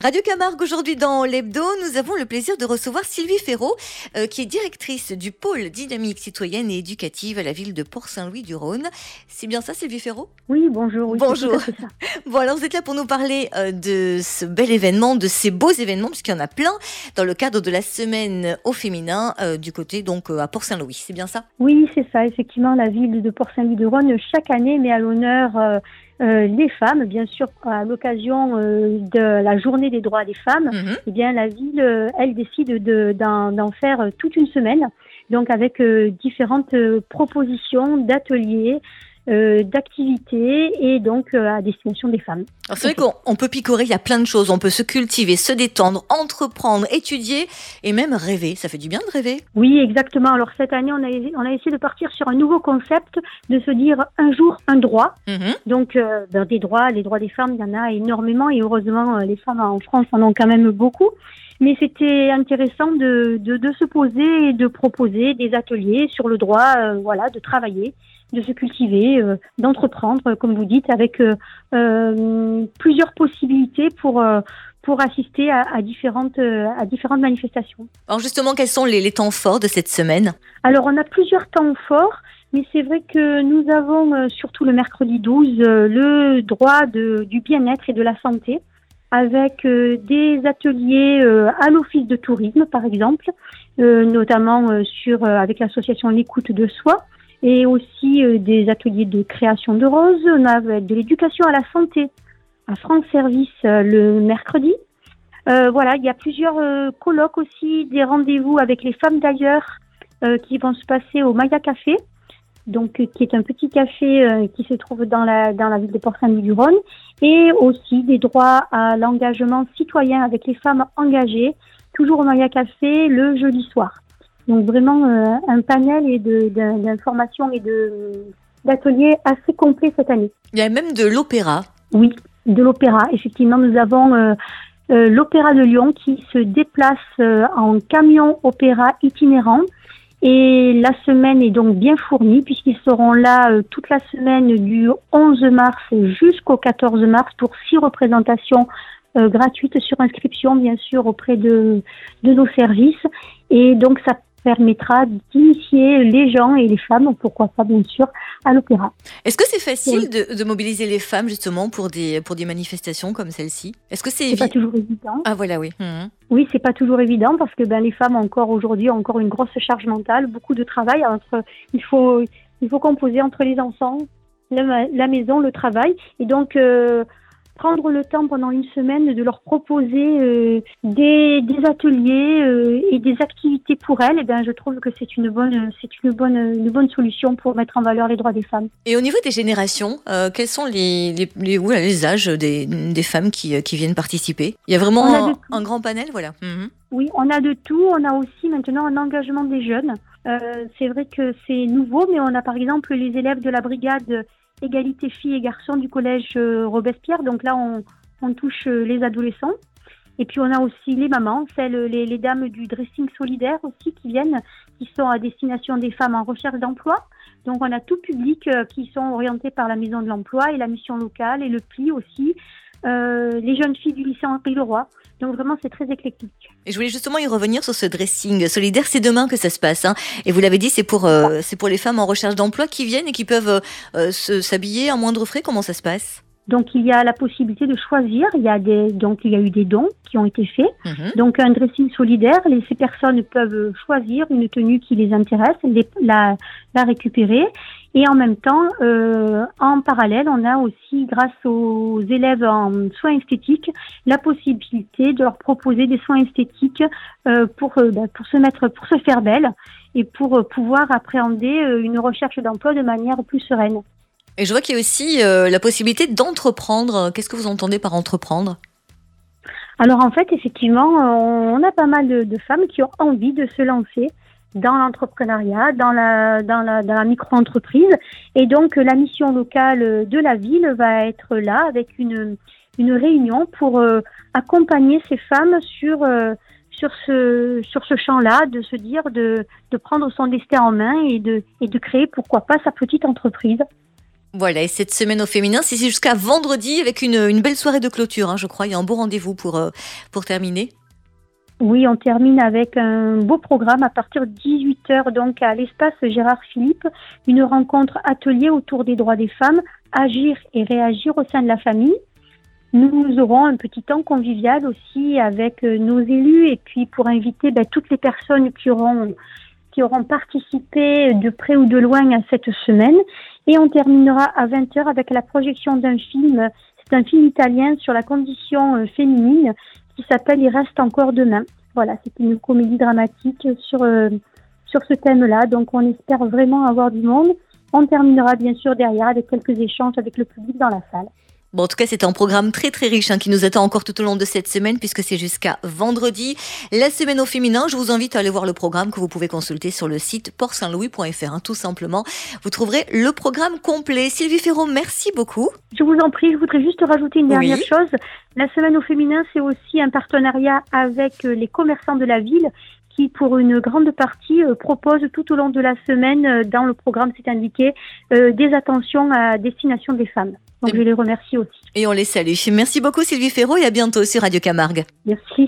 Radio Camargue, aujourd'hui dans l'Hebdo, nous avons le plaisir de recevoir Sylvie Ferraud, qui est directrice du pôle dynamique citoyenne et éducative à la ville de Port-Saint-Louis-du-Rhône. C'est bien ça, Sylvie Ferraud ? Oui, bonjour. Oui, bonjour. C'est ça. Bon, alors vous êtes là pour nous parler de ce bel événement, de ces beaux événements, puisqu'il y en a plein, dans le cadre de la semaine au féminin, du côté donc à Port-Saint-Louis. C'est bien ça ? Oui, c'est ça. Effectivement, la ville de Port-Saint-Louis-du-Rhône, chaque année, met à l'honneur les femmes, bien sûr, à l'occasion de la journée des droits des femmes. Eh bien, la ville, elle décide d'en faire toute une semaine, donc avec différentes propositions d'ateliers, d'activités et donc à destination des femmes. Alors c'est vrai qu'on peut picorer, il y a plein de choses, on peut se cultiver, se détendre, entreprendre, étudier et même rêver. Ça fait du bien de rêver. Oui, exactement. Alors cette année, on a essayé de partir sur un nouveau concept, de se dire un jour un droit. Donc des droits, les droits des femmes, il y en a énormément et heureusement les femmes en France en ont quand même beaucoup. Mais c'était intéressant de se poser et de proposer des ateliers sur le droit, de travailler, de se cultiver, d'entreprendre, comme vous dites, avec plusieurs possibilités pour assister à différentes manifestations. Alors justement, quels sont les temps forts de cette semaine ? Alors, on a plusieurs temps forts, mais c'est vrai que nous avons, surtout le mercredi 12, le droit du bien-être et de la santé, avec des ateliers à l'office de tourisme, par exemple, notamment avec l'association L'écoute de soi, et aussi des ateliers de création de roses. On a de l'éducation à la santé à France Service le mercredi. Il y a plusieurs colloques aussi, des rendez-vous avec les femmes d'ailleurs qui vont se passer au Maya Café, donc qui est un petit café qui se trouve dans la ville de Port-Saint-Louis-du-Rhône, et aussi des droits à l'engagement citoyen avec les femmes engagées, toujours au Maya Café le jeudi soir. Donc vraiment un panel d'informations et d'ateliers assez complet cette année. Il y a même de l'opéra. Oui, de l'opéra. Effectivement, nous avons l'Opéra de Lyon qui se déplace en camion opéra itinérant. Et la semaine est donc bien fournie puisqu'ils seront là toute la semaine du 11 mars jusqu'au 14 mars pour 6 représentations gratuites sur inscription, bien sûr, auprès de nos services. Et donc, ça permettra d'initier les gens et les femmes, pourquoi pas bien sûr, à l'opéra. Est-ce que c'est facile de mobiliser les femmes justement pour des manifestations comme celle-ci ? Est-ce que c'est pas toujours évident. Ah voilà, oui. Oui, c'est pas toujours évident parce que les femmes encore aujourd'hui ont encore une grosse charge mentale, beaucoup de travail. Il faut composer entre les enfants, la maison, le travail, et donc prendre le temps pendant une semaine de leur proposer des ateliers et des activités pour elles, je trouve que c'est une bonne solution pour mettre en valeur les droits des femmes. Et au niveau des générations, quels sont les âges des femmes qui viennent participer ? Il y a vraiment un grand panel, voilà. Oui, on a de tout. On a aussi maintenant un engagement des jeunes. C'est vrai que c'est nouveau, mais on a par exemple les élèves de la brigade égalité filles et garçons du collège Robespierre. Donc là, on touche les adolescents. Et puis, on a aussi les mamans, les dames du dressing solidaire aussi qui sont à destination des femmes en recherche d'emploi. Donc, on a tout public qui sont orientés par la Maison de l'Emploi et la mission locale et le PLI aussi. Les jeunes filles du lycée Henri-Leroy. Donc vraiment, c'est très éclectique. Et je voulais justement y revenir sur ce dressing solidaire. C'est demain que ça se passe, hein. Et vous l'avez dit, c'est pour les femmes en recherche d'emploi qui viennent et qui peuvent s'habiller à moindre frais. Comment ça se passe ? Donc il y a la possibilité de choisir. Il y a eu des dons qui ont été faits. Donc un dressing solidaire, ces personnes peuvent choisir une tenue qui les intéresse, la récupérer. Et en même temps, en parallèle, on a aussi, grâce aux élèves en soins esthétiques, la possibilité de leur proposer des soins esthétiques pour se faire belle et pour pouvoir appréhender une recherche d'emploi de manière plus sereine. Et je vois qu'il y a aussi la possibilité d'entreprendre. Qu'est-ce que vous entendez par entreprendre ? Alors en fait, effectivement, on a pas mal de femmes qui ont envie de se lancer dans l'entrepreneuriat, dans la micro-entreprise. Et donc, la mission locale de la ville va être là avec une réunion pour accompagner ces femmes sur ce champ-là, de se dire de prendre son destin en main et de créer, pourquoi pas, sa petite entreprise. Voilà, et cette semaine au féminin, c'est jusqu'à vendredi avec une belle soirée de clôture, hein, je crois. Il y a un beau rendez-vous pour terminer. Oui, on termine avec un beau programme à partir de 18h, donc à l'espace Gérard Philippe, une rencontre atelier autour des droits des femmes, agir et réagir au sein de la famille. Nous aurons un petit temps convivial aussi avec nos élus et puis pour inviter toutes les personnes qui auront participé de près ou de loin à cette semaine. Et on terminera à 20h avec la projection d'un film. C'est un film italien sur la condition féminine qui s'appelle « Il reste encore demain ». Voilà, c'est une comédie dramatique sur ce thème-là. Donc on espère vraiment avoir du monde. On terminera bien sûr derrière avec quelques échanges avec le public dans la salle. Bon, en tout cas, c'est un programme très très riche qui nous attend encore tout au long de cette semaine puisque c'est jusqu'à vendredi. La semaine au féminin, je vous invite à aller voir le programme que vous pouvez consulter sur le site portsaintlouis.fr. Tout simplement, vous trouverez le programme complet. Sylvie Ferraud, merci beaucoup. Je vous en prie, je voudrais juste rajouter une dernière chose. La semaine au féminin, c'est aussi un partenariat avec les commerçants de la ville qui, pour une grande partie, proposent tout au long de la semaine, dans le programme, c'est indiqué, des attentions à destination des femmes. Donc je les remercie aussi. Et on les salue. Merci beaucoup Sylvie Ferraud et à bientôt sur Radio Camargue. Merci.